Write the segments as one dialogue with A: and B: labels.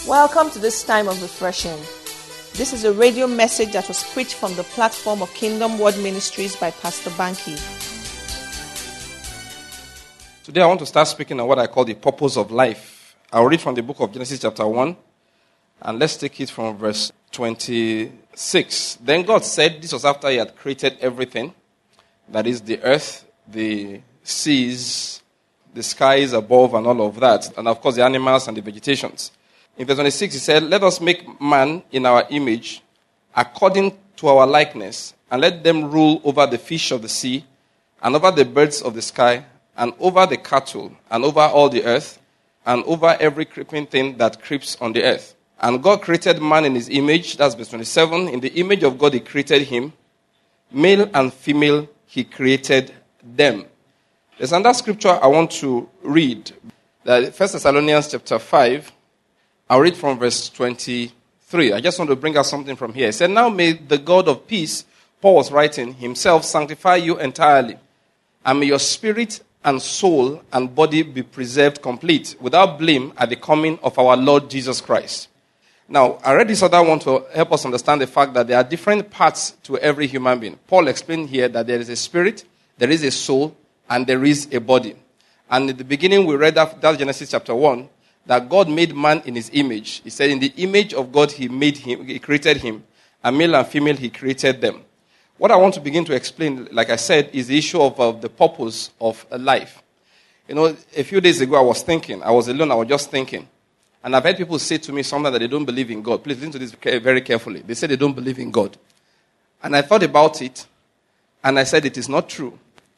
A: Welcome to this time of refreshing. This is a radio message that was preached from the platform of Kingdom Word Ministries by Pastor Banky.
B: Today I want to start speaking on what I call the purpose of life. I'll read from the book of Genesis chapter 1, and let's take it from verse 26. Then God said, this was after he had created everything, that is the earth, the seas, the skies above and all of that, and of course the animals and the vegetations. In verse 26 he said, let us make man in our image, according to our likeness, and let them rule over the fish of the sea, and over the birds of the sky, and over the cattle, and over all the earth, and over every creeping thing that creeps on the earth. And God created man in his image, that's verse 27. In the image of God he created him, male and female he created them. There's another scripture I want to read, that 1 Thessalonians chapter 5, I'll read from verse 23. I just want to bring out something from here. It said, now may the God of peace, Paul was writing, himself sanctify you entirely, and may your spirit and soul and body be preserved complete, without blame at the coming of our Lord Jesus Christ. Now, I read this other one to help us understand the fact that there are different parts to every human being. Paul explained here that there is a spirit, there is a soul, and there is a body. And in the beginning, we read that Genesis chapter 1, that God made man in his image. He said, in the image of God, he made him, he created him, and male and female, he created them. What I want to begin to explain, like I said, is the issue of the purpose of life. You know, a few days ago, I was alone, I was just thinking. And I've heard people say to me something that they don't believe in God. Please listen to this very carefully. They say they don't believe in God. And I thought about it, and I said it is not true.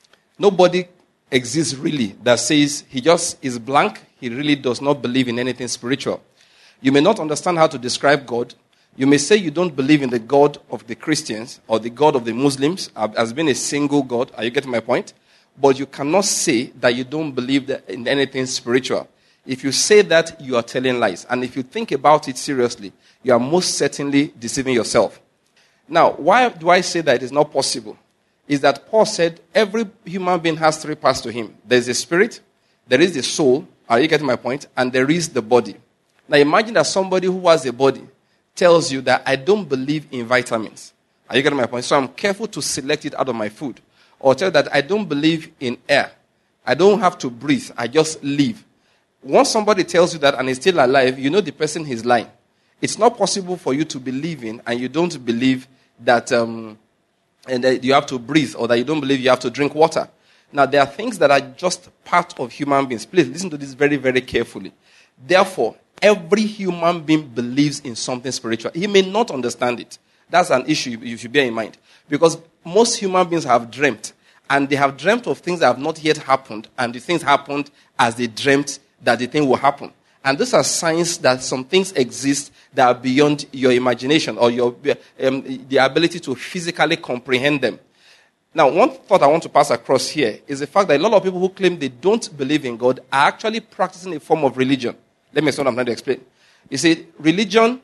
B: Nobody exists really that says he just is blank. He really does not believe in anything spiritual. You may not understand how to describe God. You may say you don't believe in the God of the Christians or the God of the Muslims as being a single God. Are you getting my point? But you cannot say that you don't believe in anything spiritual. If you say that, you are telling lies. And if you think about it seriously, you are most certainly deceiving yourself. Now, why do I say that it is not possible? Is that Paul said every human being has three parts to him. There is a spirit, there is the soul, are you getting my point? And there is the body. Now imagine that somebody who has a body tells you that I don't believe in vitamins. Are you getting my point? So I'm careful to select it out of my food. Or tell that I don't believe in air. I don't have to breathe. I just live. Once somebody tells you that and is still alive, you know the person is lying. It's not possible for you to believe in and you don't believe that that you have to breathe or that you don't believe you have to drink water. Now, there are things that are just part of human beings. Please listen to this very, very carefully. Therefore, every human being believes in something spiritual. He may not understand it. That's an issue you should bear in mind. Because most human beings have dreamt. And they have dreamt of things that have not yet happened. And the things happened as they dreamt that the thing will happen. And these are signs that some things exist that are beyond your imagination or the ability to physically comprehend them. Now, one thought I want to pass across here is the fact that a lot of people who claim they don't believe in God are actually practicing a form of religion. Let me explain what I'm trying to explain. You see, religion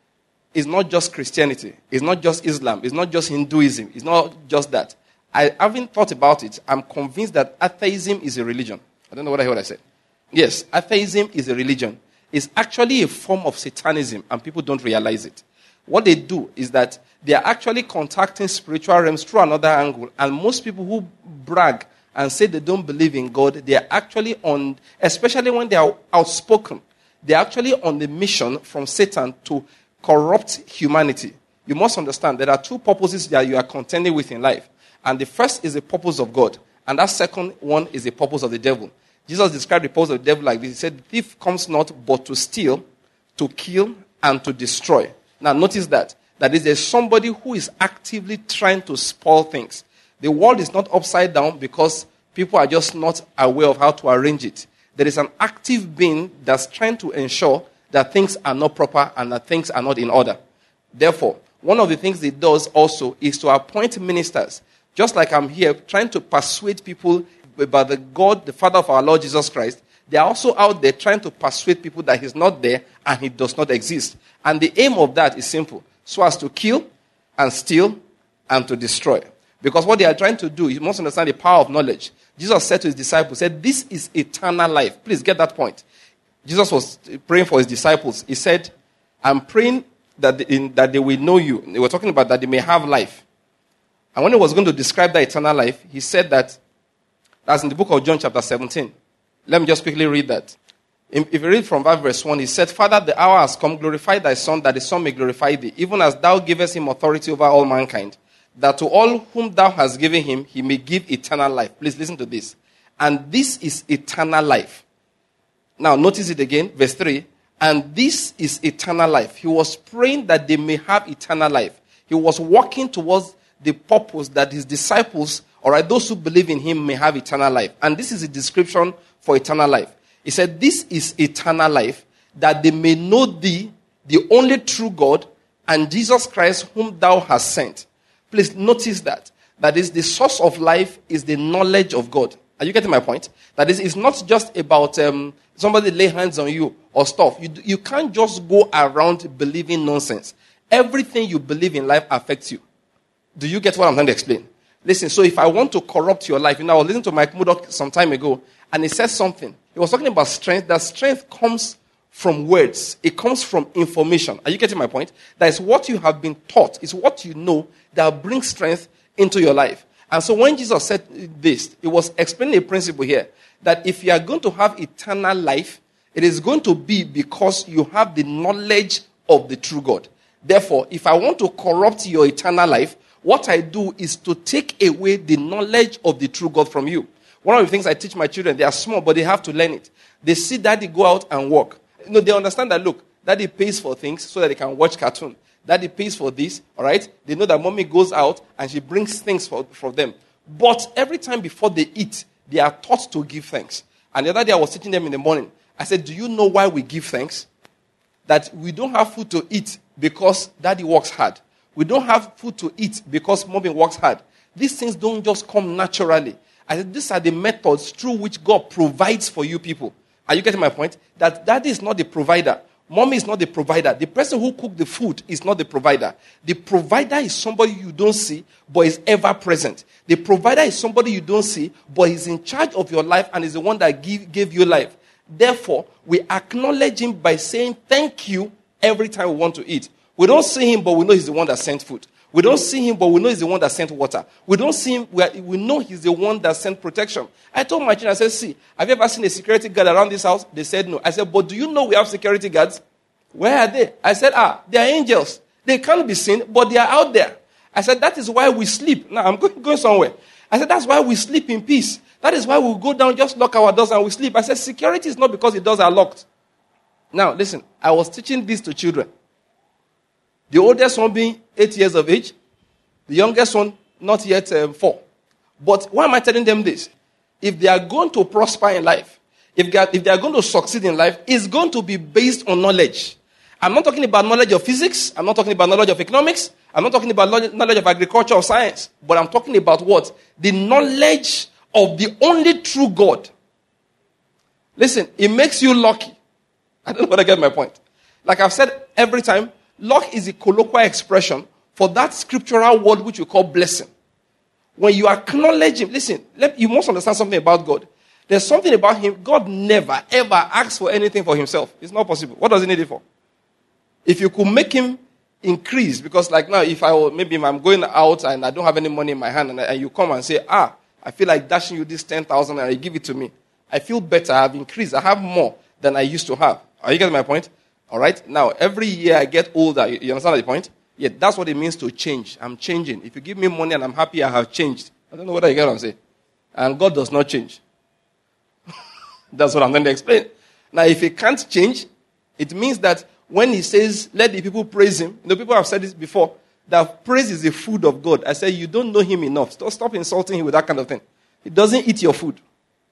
B: is not just Christianity. It's not just Islam. It's not just Hinduism. It's not just that. I haven't thought about it. I'm convinced that atheism is a religion. I don't know what I said. Yes, atheism is a religion. It's actually a form of Satanism, and people don't realize it. What they do is that they are actually contacting spiritual realms through another angle. And most people who brag and say they don't believe in God, they are actually on, especially when they are outspoken, they are actually on the mission from Satan to corrupt humanity. You must understand there are two purposes that you are contending with in life. And the first is the purpose of God. And that second one is the purpose of the devil. Jesus described the purpose of the devil like this. He said, the thief comes not but to steal, to kill, and to destroy. Now notice that is there's somebody who is actively trying to spoil things. The world is not upside down because people are just not aware of how to arrange it. There is an active being that's trying to ensure that things are not proper and that things are not in order. Therefore, one of the things it does also is to appoint ministers. Just like I'm here trying to persuade people about the God, the Father of our Lord Jesus Christ, they are also out there trying to persuade people that he's not there and he does not exist. And the aim of that is simple. So as to kill and steal and to destroy. Because what they are trying to do, you must understand the power of knowledge. Jesus said to his disciples, said, this is eternal life. Please get that point. Jesus was praying for his disciples. He said, I'm praying that they will know you. They were talking about that they may have life. And when he was going to describe that eternal life, he said that's in the book of John chapter 17. Let me just quickly read that. If you read from verse 1, he said, Father, the hour has come, glorify thy Son, that the Son may glorify thee, even as thou givest him authority over all mankind, that to all whom thou hast given him, he may give eternal life. Please listen to this. And this is eternal life. Now, notice it again, verse 3. And this is eternal life. He was praying that they may have eternal life. He was working towards the purpose that his disciples, all right, those who believe in him may have eternal life. And this is a description for eternal life. He said, this is eternal life, that they may know thee, the only true God, and Jesus Christ whom thou hast sent. Please notice that. That is, the source of life is the knowledge of God. Are you getting my point? That is, it's not just about somebody lay hands on you or stuff. You can't just go around believing nonsense. Everything you believe in life affects you. Do you get what I'm trying to explain? Listen, so if I want to corrupt your life, I was listening to Mike Murdoch some time ago, and he said something. He was talking about strength. That strength comes from words. It comes from information. Are you getting my point? That is what you have been taught. It's what you know that brings strength into your life. And so when Jesus said this, he was explaining a principle here, that if you are going to have eternal life, it is going to be because you have the knowledge of the true God. Therefore, if I want to corrupt your eternal life, what I do is to take away the knowledge of the true God from you. One of the things I teach my children, they are small, but they have to learn it. They see daddy go out and work. They understand that, look, daddy pays for things so that they can watch cartoon. Daddy pays for this, all right? They know that mommy goes out and she brings things for them. But every time before they eat, they are taught to give thanks. And the other day I was teaching them in the morning. I said, do you know why we give thanks? That we don't have food to eat because daddy works hard. We don't have food to eat because mommy works hard. These things don't just come naturally. I said, these are the methods through which God provides for you people. Are you getting my point? That daddy is not the provider. Mommy is not the provider. The person who cooked the food is not the provider. The provider is somebody you don't see, but is ever present. The provider is somebody you don't see, but is in charge of your life and is the one that gave you life. Therefore, we acknowledge him by saying thank you every time we want to eat. We don't see him, but we know he's the one that sent food. We don't see him, but we know he's the one that sent water. We don't see him, we know he's the one that sent protection. I told my children, I said, see, have you ever seen a security guard around this house? They said no. I said, but do you know we have security guards? Where are they? I said, they are angels. They can't be seen, but they are out there. I said, that is why we sleep. Now, I'm going somewhere. I said, that's why we sleep in peace. That is why we go down, just lock our doors and we sleep. I said, security is not because the doors are locked. Now, listen, I was teaching this to children. The oldest one being 8 years of age. The youngest one, not yet 4. But why am I telling them this? If they are going to prosper in life, if they are going to succeed in life, it's going to be based on knowledge. I'm not talking about knowledge of physics. I'm not talking about knowledge of economics. I'm not talking about knowledge of agriculture or science. But I'm talking about what? The knowledge of the only true God. Listen, it makes you lucky. I don't know whether I get my point. Like I've said every time, luck is a colloquial expression for that scriptural word which we call blessing. When you acknowledge him, listen, you must understand something about God. There's something about him. God never, ever asks for anything for himself. It's not possible. What does he need it for? If you could make him increase, because like now, if I'm going out and I don't have any money in my hand and you come and say, I feel like dashing you this 10,000 and you give it to me. I feel better. I have increased. I have more than I used to have. Are you getting my point? All right. Now, every year I get older. You understand the point? Yeah, that's what it means to change. I'm changing. If you give me money and I'm happy, I have changed. I don't know whether you get what I'm saying. And God does not change. That's what I'm going to explain. Now, if he can't change, it means that when he says, let the people praise him, people have said this before, that praise is the food of God. I say, you don't know him enough. Stop insulting him with that kind of thing. He doesn't eat your food.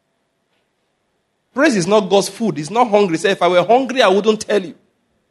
B: Praise is not God's food. He's not hungry. Say, if I were hungry, I wouldn't tell you.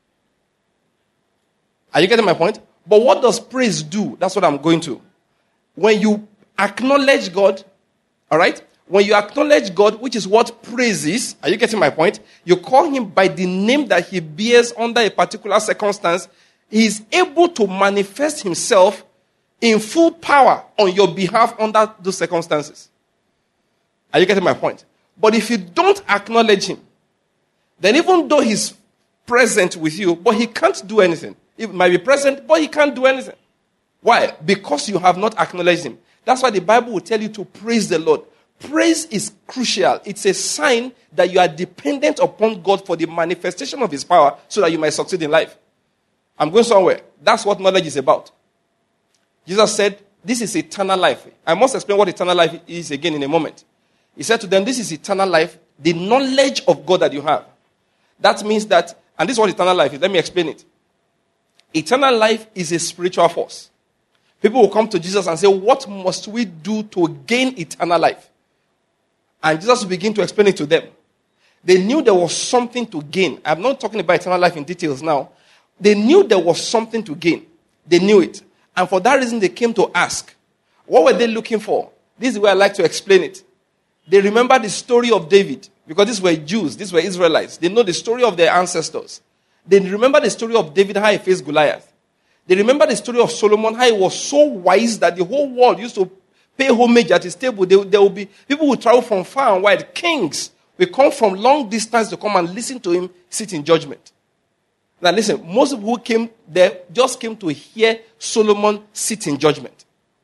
B: Are you getting my point? But what does praise do? That's what I'm going to. When you acknowledge God, all right? When you acknowledge God, which is what praise is, are you getting my point? You call him by the name that he bears under a particular circumstance. He is able to manifest himself in full power on your behalf under those circumstances. Are you getting my point? But if you don't acknowledge him, then even though he's present with you, but he can't do anything. He might be present, but he can't do anything. Why? Because you have not acknowledged him. That's why the Bible will tell you to praise the Lord. Praise is crucial. It's a sign that you are dependent upon God for the manifestation of his power so that you might succeed in life. I'm going somewhere. That's what knowledge is about. Jesus said, this is eternal life. I must explain what eternal life is again in a moment. He said to them, this is eternal life, the knowledge of God that you have. That means that, and this is what eternal life is. Let me explain it. Eternal life is a spiritual force. People will come to Jesus and say, what must we do to gain eternal life? And Jesus will begin to explain it to them. They knew there was something to gain. I'm not talking about eternal life in details now. They knew there was something to gain. They knew it. And for that reason, they came to ask. What were they looking for? This is where I like to explain it. They remember the story of David. Because these were Jews. These were Israelites. They know the story of their ancestors. They remember the story of David, how he faced Goliath. They remember the story of Solomon, how he was so wise that the whole world used to pay homage at his table. There will be people who travel from far and wide. Kings will come from long distance to come and listen to him sit in judgment. Now listen, most people who came there just came to hear Solomon sit in judgment.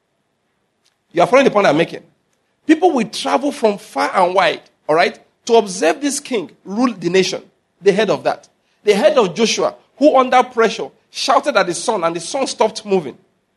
B: You are following the point I'm making? People will travel from far and wide, all right, to observe this king rule the nation. The head of that. The head of Joshua, who under pressure shouted at the sun and the sun stopped moving.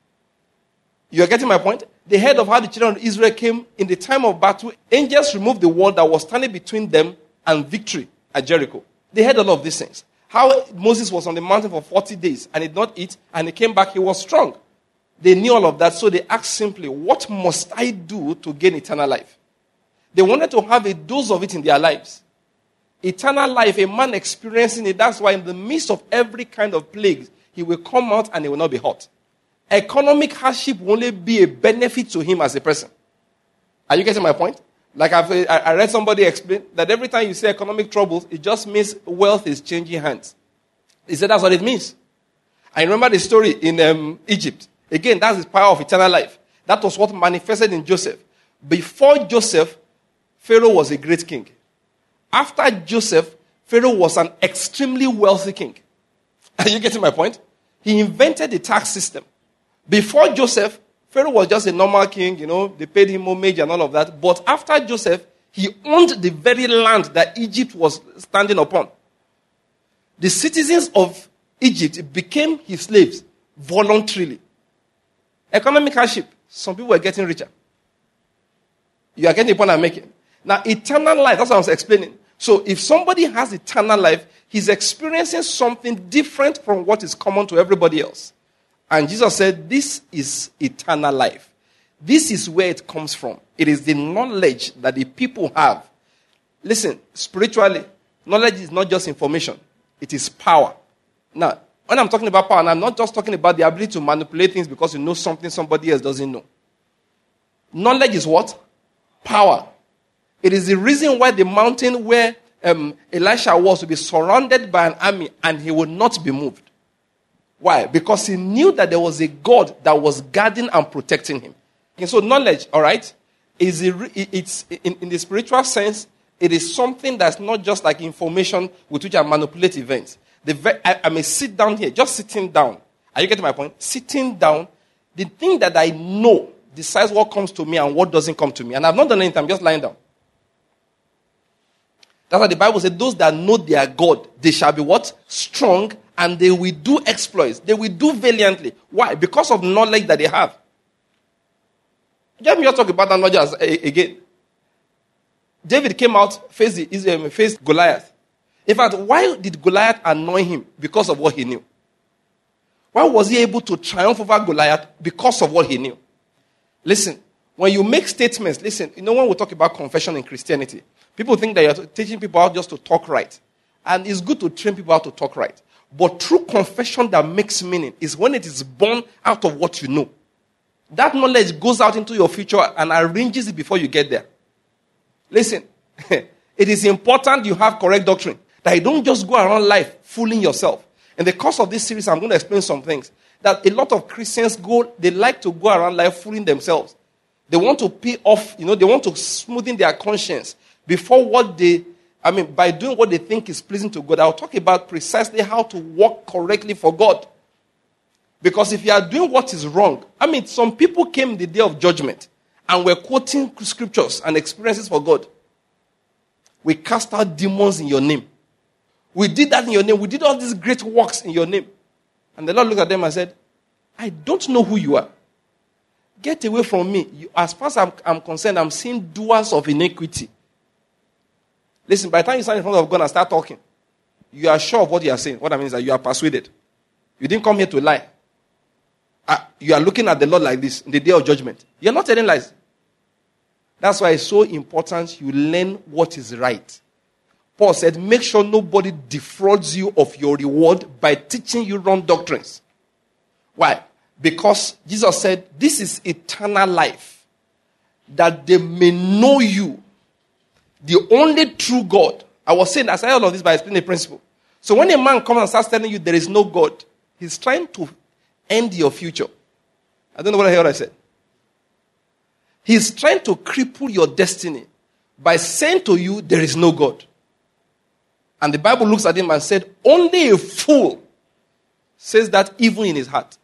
B: You are getting my point? The head of how the children of Israel came in the time of battle. Angels removed the wall that was standing between them and victory at Jericho. They heard all of these things. How Moses was on the mountain for 40 days and did not eat, and he came back, he was strong. They knew all of that, so they asked simply, what must I do to gain eternal life? They wanted to have a dose of it in their lives. Eternal life, a man experiencing it, that's why in the midst of every kind of plague, he will come out and he will not be hurt. Economic hardship will only be a benefit to him as a person. Are you getting my point? Like I read somebody explain that every time you say economic troubles, it just means wealth is changing hands. He said that's what it means. I remember the story in Egypt. Again, that's the power of eternal life. That was what manifested in Joseph. Before Joseph, Pharaoh was a great king. After Joseph, Pharaoh was an extremely wealthy king. Are you getting my point? He invented the tax system. Before Joseph, Pharaoh was just a normal king, they paid him homage and all of that. But after Joseph, he owned the very land that Egypt was standing upon. The citizens of Egypt became his slaves voluntarily. Economic hardship, some people were getting richer. You are getting the point I'm making. Now, eternal life, that's what I was explaining. So if somebody has eternal life, he's experiencing something different from what is common to everybody else. And Jesus said, this is eternal life. This is where it comes from. It is the knowledge that the people have. Listen, spiritually, knowledge is not just information. It is power. Now, when I'm talking about power, and I'm not just talking about the ability to manipulate things because you know something somebody else doesn't know. Knowledge is what? Power. It is the reason why the mountain where Elisha was to be surrounded by an army and he would not be moved. Why? Because he knew that there was a God that was guarding and protecting him. And so knowledge, all right, it's in the spiritual sense, it is something that's not just like information with which I manipulate events. I may sit down here, just sitting down. Are you getting my point? Sitting down, the thing that I know decides what comes to me and what doesn't come to me. And I've not done anything, I'm just lying down. That's why the Bible said, those that know their God, they shall be what? Strong, and they will do exploits. They will do valiantly. Why? Because of knowledge that they have. Let me just talk about that knowledge again. David came out, faced Goliath. In fact, why did Goliath annoy him? Because of what he knew. Why was he able to triumph over Goliath? Because of what he knew. Listen, when you make statements, listen, when we talk about confession in Christianity, people think that you're teaching people how just to talk right. And it's good to train people how to talk right. But true confession that makes meaning is when it is born out of what you know. That knowledge goes out into your future and arranges it before you get there. Listen, it is important you have correct doctrine. That you don't just go around life fooling yourself. In the course of this series, I'm going to explain some things. That a lot of Christians they like to go around life fooling themselves. They want to pay off, they want to smoothen their conscience before what they by doing what they think is pleasing to God. I'll talk about precisely how to walk correctly for God. Because if you are doing what is wrong, some people came the day of judgment and were quoting scriptures and experiences for God. We cast out demons in your name. We did that in your name. We did all these great works in your name. And the Lord looked at them and said, I don't know who you are. Get away from me. As far as I'm concerned, I'm seeing doers of iniquity. Listen, by the time you stand in front of God and start talking, you are sure of what you are saying. What I mean is that you are persuaded. You didn't come here to lie. You are looking at the Lord like this in the day of judgment. You're not telling lies. That's why it's so important you learn what is right. Paul said, make sure nobody defrauds you of your reward by teaching you wrong doctrines. Why? Because Jesus said, this is eternal life, that they may know you, the only true God. I was saying, I said all of this by explaining the principle. So when a man comes and starts telling you there is no God, he's trying to end your future. I don't know what I said. He's trying to cripple your destiny by saying to you there is no God. And the Bible looks at him and said, only a fool says that even in his heart.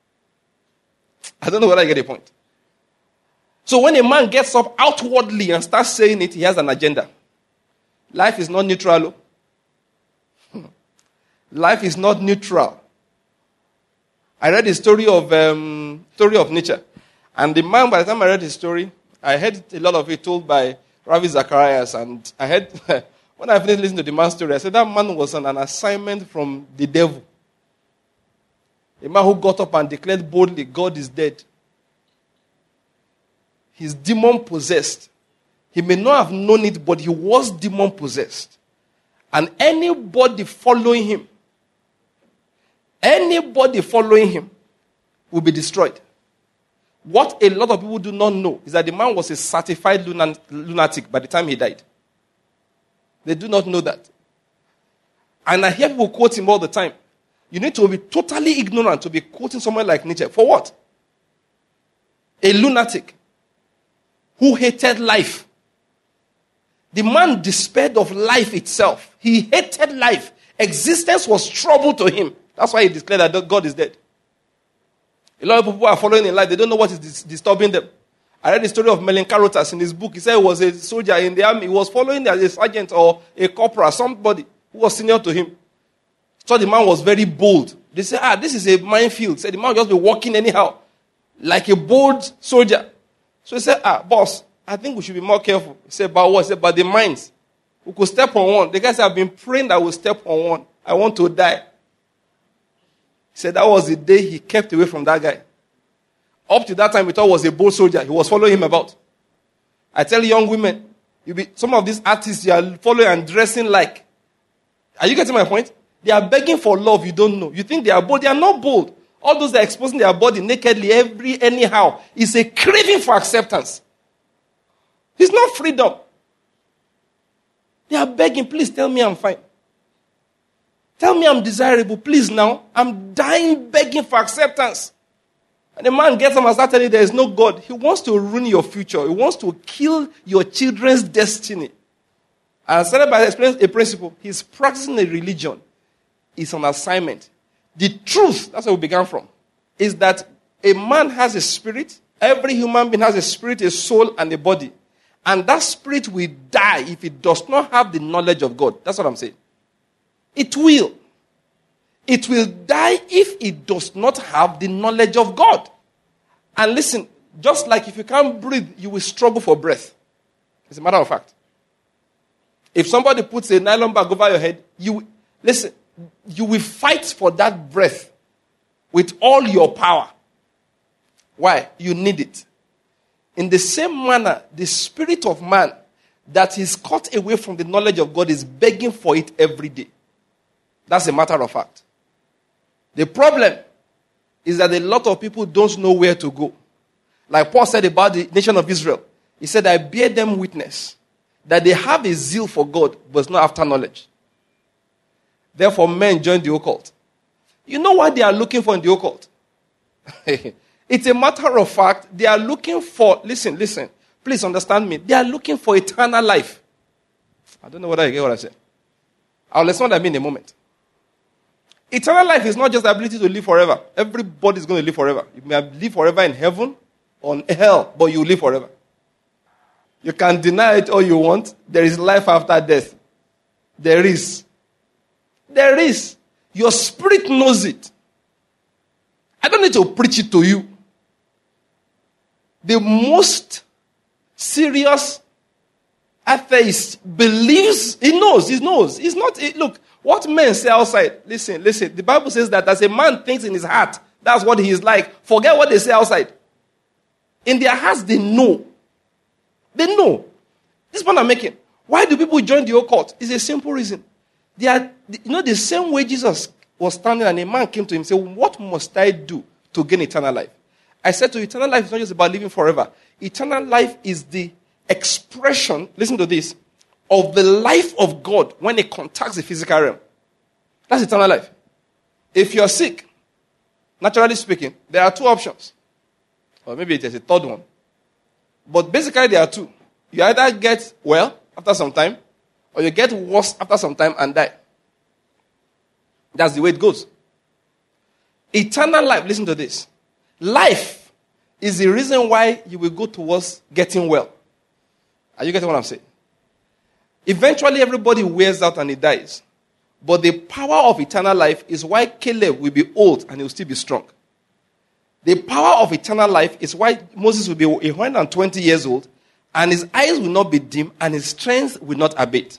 B: I don't know whether I get the point. So when a man gets up outwardly and starts saying it, he has an agenda. Life is not neutral. Life is not neutral. I read the story of Nietzsche. And the man, by the time I read his story, I heard a lot of it told by Ravi Zacharias. And I heard, when I finished listening to the man's story, I said that man was on an assignment from the devil. A man who got up and declared boldly, God is dead. He's demon-possessed. He may not have known it, but he was demon-possessed. And anybody following him will be destroyed. What a lot of people do not know is that the man was a certified lunatic by the time he died. They do not know that. And I hear people quote him all the time. You need to be totally ignorant to be quoting someone like Nietzsche. For what? A lunatic who hated life. The man despaired of life itself. He hated life. Existence was trouble to him. That's why he declared that God is dead. A lot of people are following in life. They don't know what is disturbing them. I read the story of Melenkarotas in his book. He said he was a soldier in the army. He was following as a sergeant or a corporal, somebody who was senior to him. So the man was very bold. They said, this is a minefield. Said the man will just be walking anyhow, like a bold soldier. So he said, boss, I think we should be more careful. He said, about what? He said, about the mines. We could step on one. The guy said, I've been praying that we'll step on one. I want to die. He said that was the day he kept away from that guy. Up to that time, he thought he was a bold soldier. He was following him about. I tell young women, some of these artists you are following and dressing like. Are you getting my point? They are begging for love you don't know. You think they are bold. They are not bold. All those that are exposing their body nakedly anyhow is a craving for acceptance. It's not freedom. They are begging, please tell me I'm fine. Tell me I'm desirable, please now. I'm dying begging for acceptance. And the man gets up and starts telling you there is no God. He wants to ruin your future. He wants to kill your children's destiny. And I started by explaining a principle. He's practicing a religion. It's an assignment. The truth, that's where we began from, is that a man has a spirit. Every human being has a spirit, a soul, and a body. And that spirit will die if it does not have the knowledge of God. That's what I'm saying. It will. It will die if it does not have the knowledge of God. And listen, just like if you can't breathe, you will struggle for breath. As a matter of fact. If somebody puts a nylon bag over your head, you will fight for that breath with all your power. Why? You need it. In the same manner, the spirit of man that is cut away from the knowledge of God is begging for it every day. That's a matter of fact. The problem is that a lot of people don't know where to go. Like Paul said about the nation of Israel. He said, I bear them witness that they have a zeal for God, but it's not after knowledge. Therefore, men join the occult. You know what they are looking for in the occult? It's a matter of fact, they are looking for, listen, please understand me. They are looking for eternal life. I don't know whether you get what I said. I'll explain what I mean in a moment. Eternal life is not just the ability to live forever. Everybody is going to live forever. You may live forever in heaven or in hell, but you live forever. You can deny it all you want. There is life after death. There is. There is. Your spirit knows it. I don't need to preach it to you. The most serious atheist believes, he knows. It's not, look, what men say outside, listen, the Bible says that as a man thinks in his heart, that's what he is like. Forget what they say outside. In their hearts, they know. They know. This is what I'm making. Why do people join the occult? It's a simple reason. They are, the same way Jesus was standing and a man came to him and said, what must I do to gain eternal life? I said to you, eternal life is not just about living forever. Eternal life is the expression, listen to this, of the life of God when it contacts the physical realm. That's eternal life. If you're sick, naturally speaking, there are two options. Or maybe there's a third one. But basically there are two. You either get well after some time, or you get worse after some time and die. That's the way it goes. Eternal life, listen to this. Life is the reason why you will go towards getting well. Are you getting what I'm saying? Eventually everybody wears out and he dies. But the power of eternal life is why Caleb will be old and he will still be strong. The power of eternal life is why Moses will be 120 years old and his eyes will not be dim and his strength will not abate.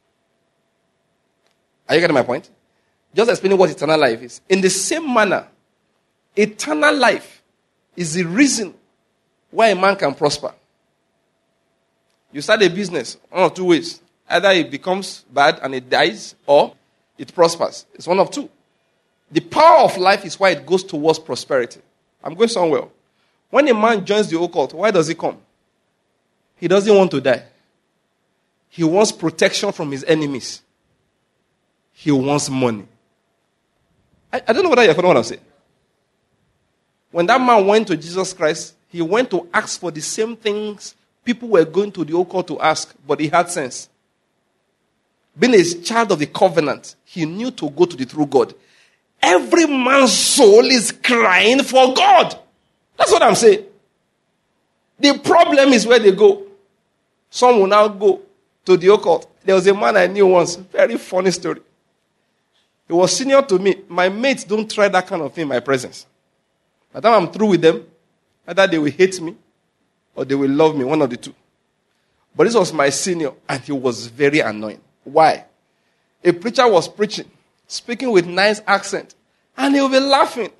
B: Are you getting my point? Just explaining what eternal life is. In the same manner, eternal life is the reason why a man can prosper. You start a business one of two ways. Either it becomes bad and it dies, or it prospers. It's one of two. The power of life is why it goes towards prosperity. I'm going somewhere. When a man joins the occult, why does he come? He doesn't want to die. He wants protection from his enemies. He wants money. I don't know whether you're following what I'm saying. When that man went to Jesus Christ, he went to ask for the same things people were going to the occult to ask, but he had sense. Being a child of the covenant, he knew to go to the true God. Every man's soul is crying for God. That's what I'm saying. The problem is where they go. Some will now go to the occult. There was a man I knew once, very funny story. He was senior to me. My mates don't try that kind of thing in my presence. By the time I'm through with them, either they will hate me or they will love me, one of the two. But this was my senior, and he was very annoying. Why? A preacher was preaching, speaking with nice accent, and he will be laughing.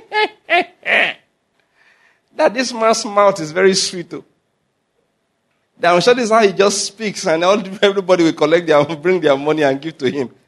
B: That this man's mouth is very sweet too. That I'm sure this is how he just speaks, and everybody will bring their money and give to him.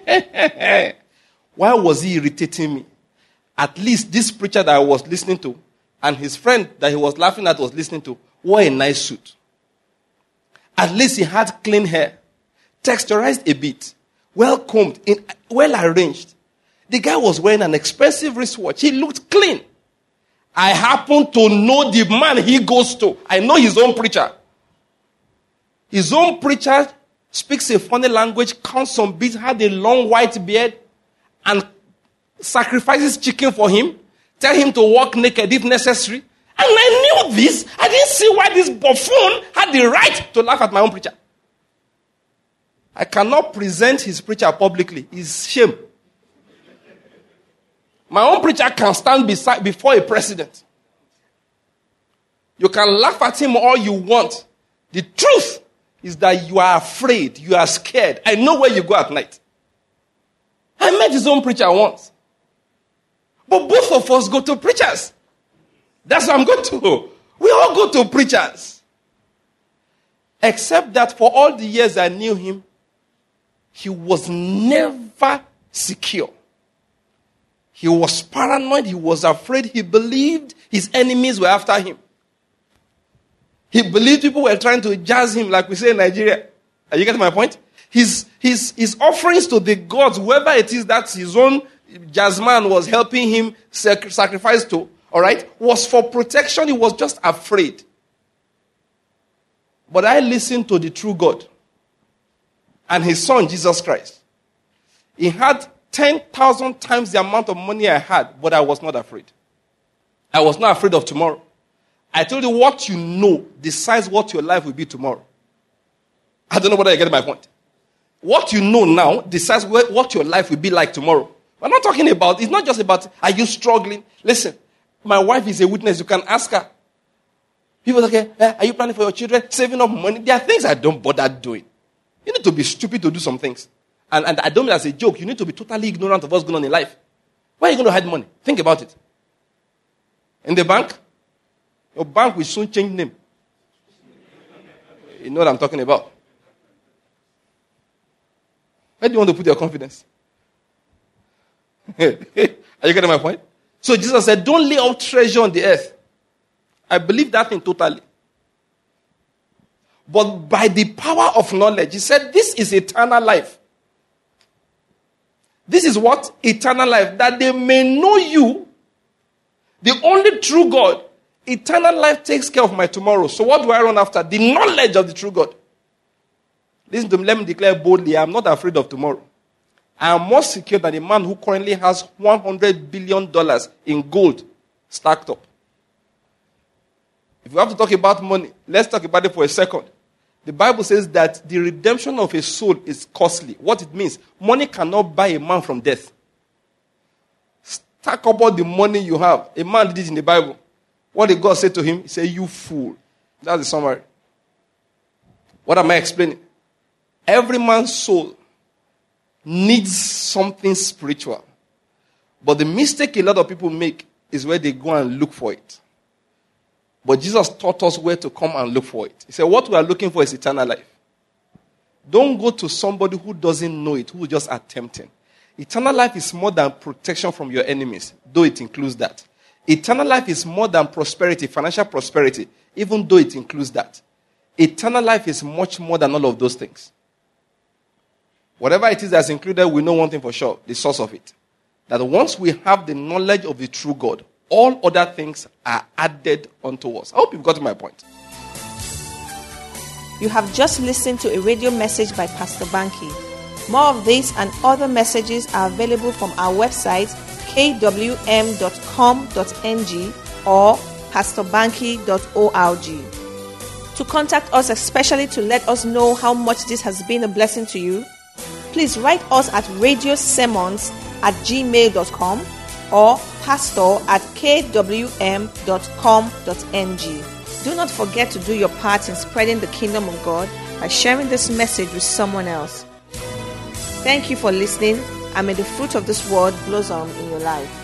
B: Why was he irritating me? At least this preacher that I was listening to and his friend that he was laughing at was listening to wore a nice suit. At least he had clean hair, texturized a bit, well combed, well arranged. The guy was wearing an expensive wristwatch. He looked clean. I happen to know the man he goes to. I know his own preacher. His own preacher speaks a funny language, counts some beats, had a long white beard, and sacrifices chicken for him, tell him to walk naked if necessary. And I knew this. I didn't see why this buffoon had the right to laugh at my own preacher. I cannot present his preacher publicly. It's shame. My own preacher can stand before a president. You can laugh at him all you want. The truth is that you are afraid. You are scared. I know where you go at night. I met his own preacher once. But both of us go to preachers. That's what I'm going to. We all go to preachers. Except that for all the years I knew him, he was never secure. He was paranoid. He was afraid. He believed his enemies were after him. He believed people were trying to jazz him, like we say in Nigeria. Are you getting my point? His offerings to the gods, whoever it is that his own jazzman was helping him sacrifice to, all right, was for protection. He was just afraid. But I listened to the true God. and his son, Jesus Christ. He had 10,000 times the amount of money I had, but I was not afraid. I was not afraid of tomorrow. I told you what you know decides what your life will be tomorrow. I don't know whether you get my point. What you know now decides what your life will be like tomorrow. We're not talking about, it's not just about, are you struggling? Listen, my wife is a witness. You can ask her. People say, okay, are you planning for your children? Saving up money? There are things I don't bother doing. You need to be stupid to do some things. And I don't mean as a joke. You need to be totally ignorant of what's going on in life. Where are you going to hide money? Think about it. In the bank? Your bank will soon change name. You know what I'm talking about. Where do you want to put your confidence? Are you getting my point? So Jesus said, don't lay up treasure on the earth. I believe that thing totally. But by the power of knowledge, he said, this is eternal life. This is what? Eternal life. That they may know you, the only true God. Eternal life takes care of my tomorrow. So what do I run after? The knowledge of the true God. Listen to me, let me declare boldly, I am not afraid of tomorrow. I am more secure than a man who currently has $100 billion in gold stacked up. If we have to talk about money, let's talk about it for a second. The Bible says that the redemption of a soul is costly. What it means, money cannot buy a man from death. Stack up all the money you have. A man did it in the Bible. What did God say to him? He said, you fool. That's the summary. What am I explaining? Every man's soul needs something spiritual. But the mistake a lot of people make is where they go and look for it. But Jesus taught us where to come and look for it. He said, what we are looking for is eternal life. Don't go to somebody who doesn't know it, who is just attempting. Eternal life is more than protection from your enemies, though it includes that. Eternal life is more than prosperity, financial prosperity, even though it includes that. Eternal life is much more than all of those things. Whatever it is that's included, we know one thing for sure, the source of it. That once we have the knowledge of the true God, all other things are added unto us. I hope you've gotten my point.
A: You have just listened to a radio message by Pastor Banky. More of these and other messages are available from our website, kwm.com.ng or pastorbanky.org. To contact us, especially to let us know how much this has been a blessing to you, please write us at radiosermons@gmail.com or pastor@kwm.com.ng. Do not forget to do your part in spreading the kingdom of God by sharing this message with someone else. Thank you for listening, and may the fruit of this word blossom in your life.